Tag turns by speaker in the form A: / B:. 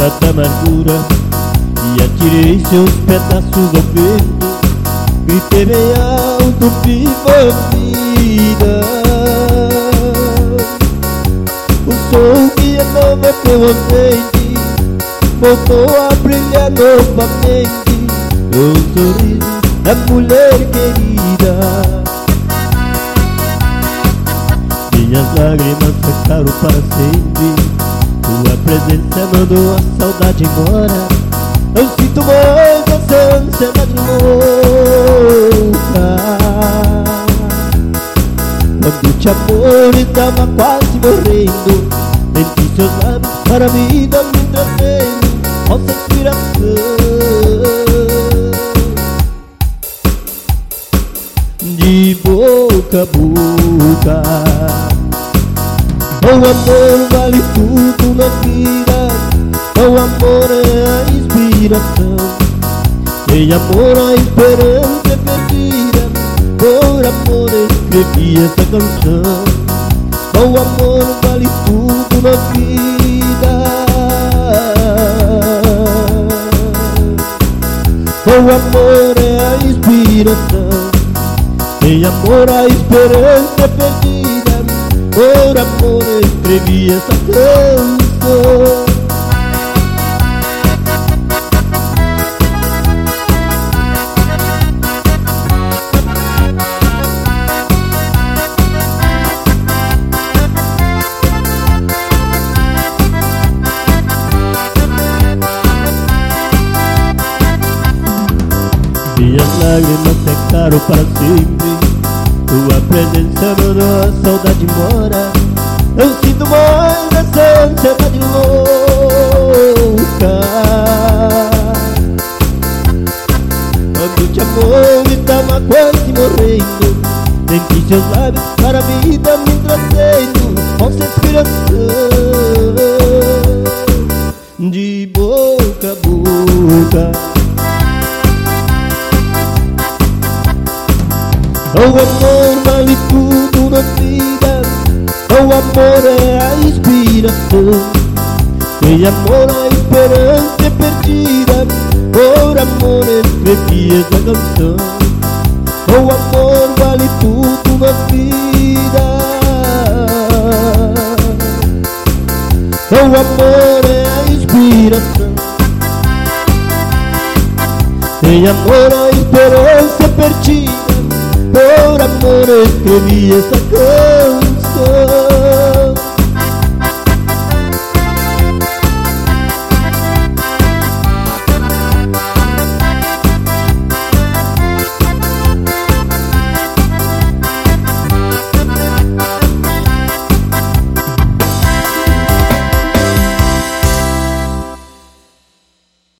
A: tanta amargura e atirei seus pedaços ao vento. Gritei bem alto, viva vida. O sol que enlouqueceu a mente voltou a brilhar novamente com o sorriso da mulher querida. Minhas lágrimas secaram para sempre, tua presença mandou a saudade embora. Eu sinto mais essa ansiedade louca. Quando te amor estava quase morrendo, senti seus lábios para a vida me trazendo nossa inspiração. De boca a boca, o amor vale tudo na vida. O amor é a inspiração. Sem amor a esperança é perdida. Por amor escrevi essa canção. O amor vale tudo na vida. O amor é a inspiração. Sem amor a esperança é perdida. Por amor escrevi essa canção. Minhas lágrimas secaram para sempre, tua presença mandou a saudade embora. Eu sinto mais essa ansiedade louca. Quando te amor estava quase morrendo, senti seus lábios para a vida me trazendo nossa inspiração. De boca a boca, o amor vale tudo na vida. O amor é a inspiração. Sem amor a esperança é perdida. Por amor escrevi essa canção. O amor vale tudo na vida. O amor é a inspiração. Sem amor a esperança é perdida. Por amor escrevi essa canção.